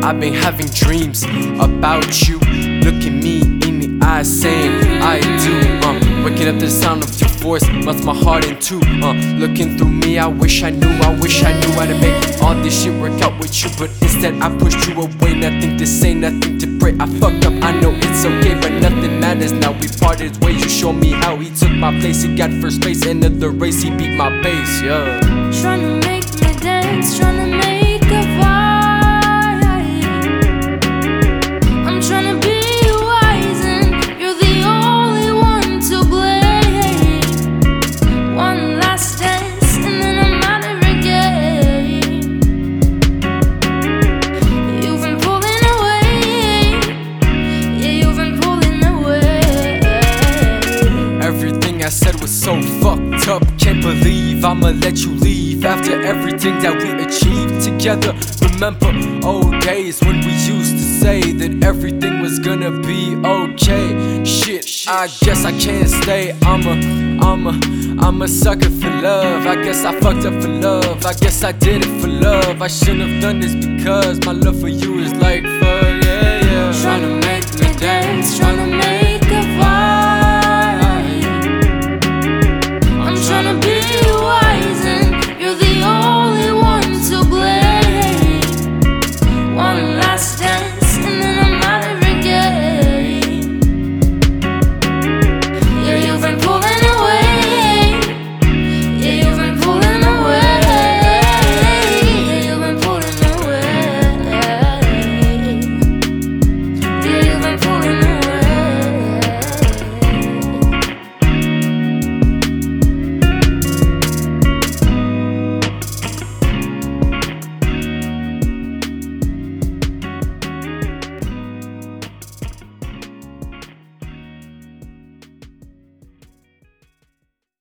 I've been having dreams about you. Look at me in the eyes saying I do. Waking up to the sound of your voice melts my heart in two. Looking through me, I wish I knew how to make all this shit work out with you. But instead I pushed you away. Nothing to say, nothing to pray. I fucked up, I know it's okay, but nothing matters now. We parted ways, you showed me how he took my place. He got first place, end of the race, he beat my pace, yeah. Tryna make me dance, tryna make a vibe. I'm tryna be wise and you're the only one to blame. One last dance and then I'm out of the game. You've been pulling away, yeah, you've been pulling away. Everything I said was so fucked up. Can't believe I'ma let you leave after everything that we achieved together. Remember old days when we used to say that everything was gonna be okay. Shit, I guess I can't stay. I'm a sucker for love. I guess I fucked up for love. I guess I did it for love. I shouldn't have done this because my love for you is like fuck, yeah, yeah. Tryna make me dance, tryna make a vibe.